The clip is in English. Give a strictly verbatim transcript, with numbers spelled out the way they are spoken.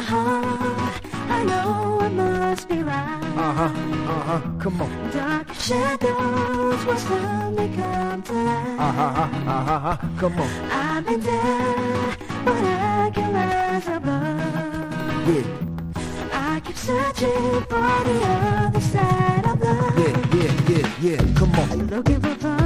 my heart, I know I must be right. Uh-huh, uh-huh, come on. Dark shadows will slowly come to light. Uh-huh, uh-huh, come on. I've been down, but I can rise above. Yeah. I keep searching for the other side of love. Yeah, yeah, yeah, yeah, come on. Looking for